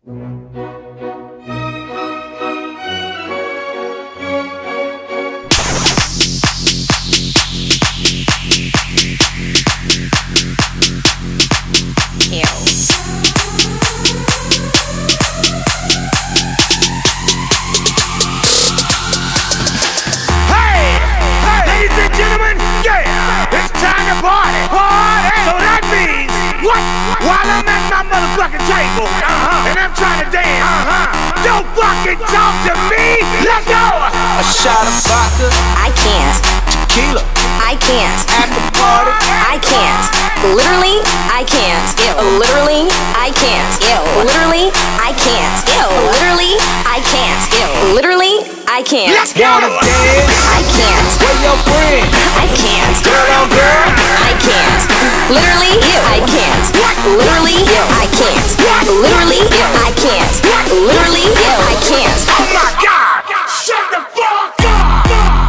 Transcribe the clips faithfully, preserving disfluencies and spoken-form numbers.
Motherfucking table, uh-huh. And I'm trying to dance, uh-huh. Don't fucking talk to me. Let's go. A shot of vodka, I can't. Tequila, I can't. At the party, I can't. Literally, I can't. Ew. Literally, I can't. Ew. Literally, I can't. Ew. Literally, I can't. Ew. Literally, I can't. Let's go. Wanna dance? I can't. Where your friends? I can't. Girl on girl, I can't. Literally, I can't. Literally, I can't. Literally, I can't. Literally, I can't. Oh my God! Shut the fuck up!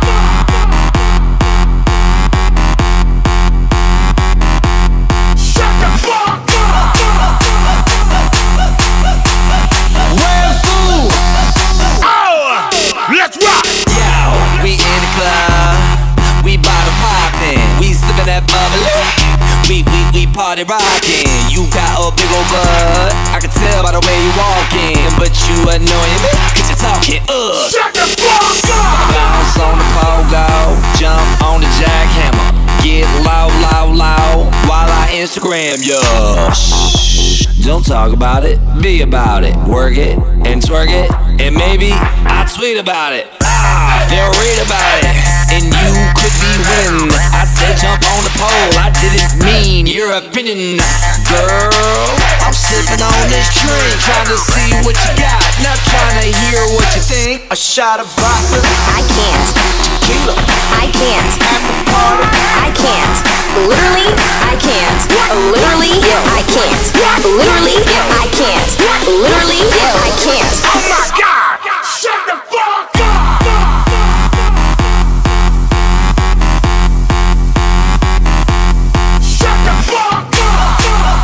Shut the fuck up! Red food. Oh! Let's rock! Yo, we in the club, we bottle poppin', we sippin' that bubbly. We, we, we party rockin'. You got a big ol' butt, I can tell by the way you walkin'. But you annoyin' me, cause you're talking, uh Shut the fuck up! Bounce on the pogo, jump on the jackhammer. Get loud, loud, loud, while I Instagram ya. Shh, don't talk about it, be about it. Work it, and twerk it, and maybe I'll tweet about it. Ah, they'll read about it, and you could be winning. I said jump on the pole, I didn't mean your opinion. Girl, I'm sipping on this drink, trying to see what you got, not trying to hear what you think. A shot of vodka, I can't. tequila, I can't. at the party, I can't. Literally, I can't. Literally, I can't. Literally, I can't. Literally, I can't. Oh my God! Shut the fuck up! Shut the fuck up!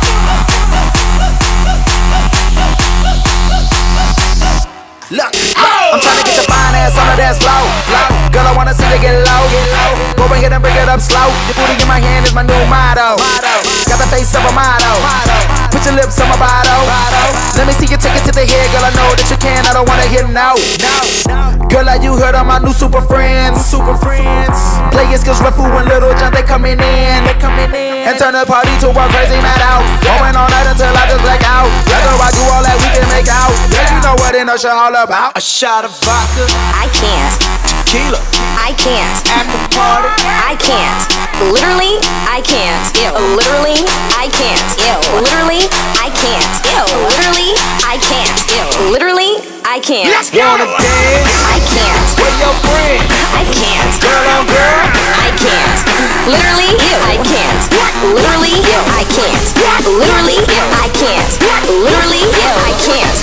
look, Oh! I'm tryna get the fine ass on the dance floor. Girl, I wanna see you get low. Go ahead and bring it up slow. Your booty in my hand is my new motto. Got the face of a model. Put your lips on my bottle. Let me see you take it to the head, girl. I know that you can. I don't wanna hear no. Girl, like you heard of my new super friends. Super friends. Play your skills, Red Food and Little John. They coming in. They coming in. And turn the party to a crazy mad out. Going all night until I just black out. Whether I do all that, we can make out. Yeah, you know what in Usher all about. a shot of vodka, I can't. tequila, I can't. at the party, I can't. Literally, I can't. Ew. Literally, I can't. Ew. Literally, I can't. Ew. Literally, I can't. Ew. Literally, I can't. Let's go! wanna dance? I can't. Where your friends? I can't. Girl on girl, I can't. Literally, I can't. Literally, I can't. Literally, I can't. Literally, I can't.